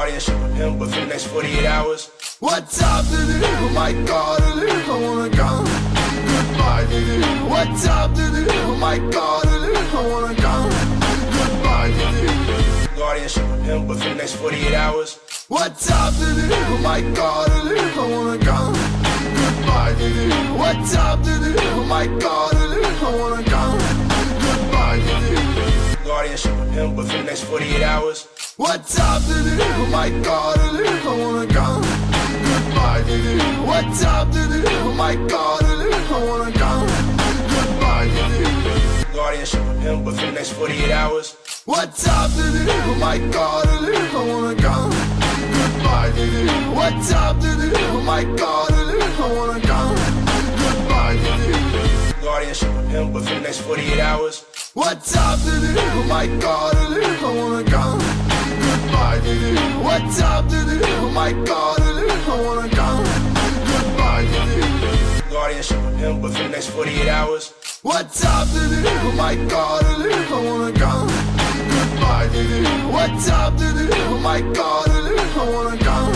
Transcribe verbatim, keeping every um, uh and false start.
Guardian ship with him, but for the next forty-eight hours. What time did it? Oh my God, did it? I wanna go. Goodbye, did it? What time did it? Oh my God, did it? I wanna go. Goodbye, did it? Guardian ship with him, but for the next forty-eight hours. What time did it? Oh my God, did it? I wanna go. Goodbye, did it? What time did it? Oh my God, did it? I wanna go. Goodbye, did it? Guardian ship with him, but for the next forty-eight hours. What time did it? Oh my God, did it? I wanna go. Goodbye, did it? What time did it? Oh my God, did it? I wanna go. Goodbye, did it? Guardian ship with him, but for the next forty-eight hours. What time did it? Oh my God, did it? I wanna go. Goodbye, did it? What time did it? Oh my God, did it? I wanna go. Goodbye, did it? Guardian ship with him, but for the next forty-eight hours. What time did it? Oh my God, did it? I wanna go. Goodbye, did it? What time did it? Oh my God, did it? I wanna go. Goodbye, did it? Guardian ship with him, but for the next forty-eight hours. What time did it? Oh my God, did it? I wanna go. Goodbye, did it? What time did it? Oh my God, did it? I wanna go.